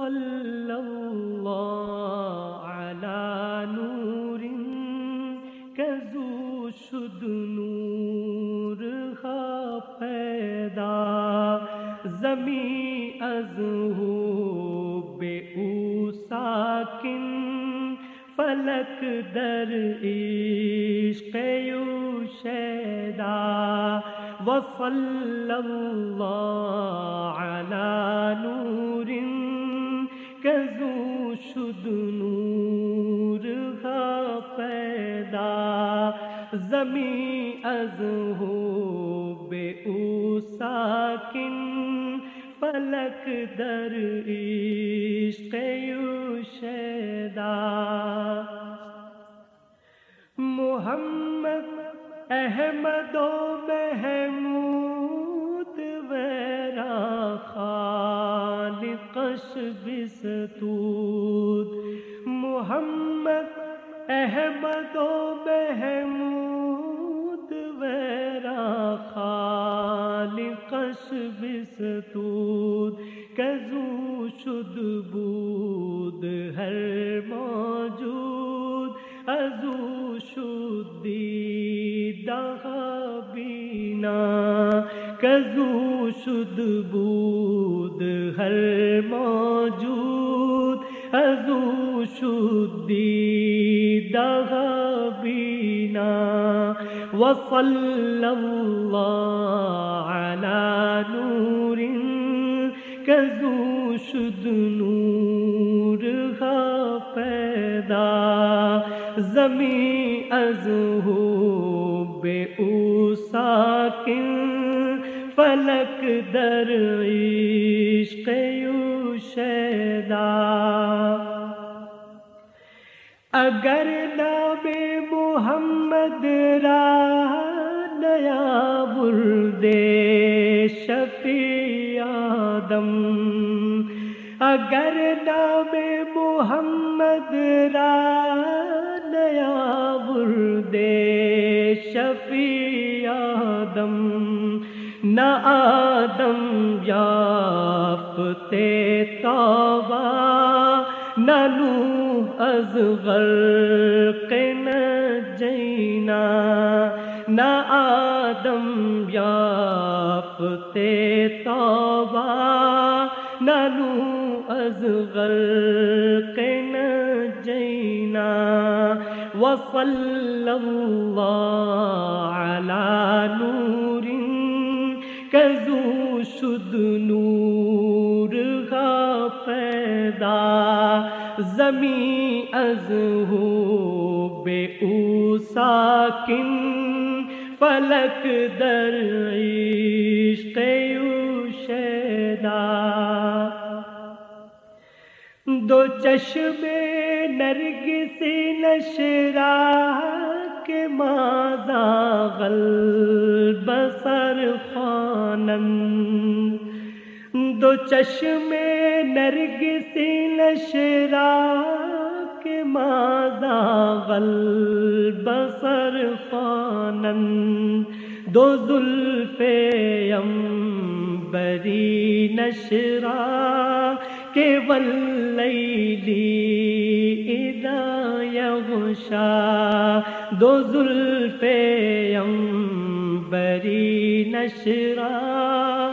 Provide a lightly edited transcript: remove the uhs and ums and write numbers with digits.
صلی اللہ علی نور کزو شد نور ہا پیدا زمین از ہو بے او ساکن فلک در عشق یو شیدا وصلی اللہ علی نور کزو شد نور ہا پیدا زمین از ہو بے او ساکن فلک در عشق یو شیدا محمد احمد و محمود ویرا خالقش بستود محمد احمد و محمود ویرا خالقش بستود کزو شد بود ہر موجود ازو شد دیدہ بینا کزو شد بود ہر موجود ازو شد دیدہ بینا وصلی اللہ علی نور کزو شد نور ہا پیدا زمین از ہو بے او ساکن فلک در عشق یو شیدا اگر نام محمد را نیا بردے شفیع آدم اگر نام محمد را نیا بردے شفیع آدم نہ آدم یافتے توبہ نہ نوح از غرق نجینا نہ آدم یافتے توبہ نہ نوح از غرق نجینا وصلی اللہ علی نور کزو شد نور ہا پیدا زمین از ہو بے او ساکن فلک در عشق یو شیدا دو چشم نرگس نشرا کے ماذا البصر خوانند دو چشم نرگس نشرا کے ماذا البصر خوانند دو زلف عنبری نشرا کہ واللیل اذا یغشا دو زلف عنبری نشرا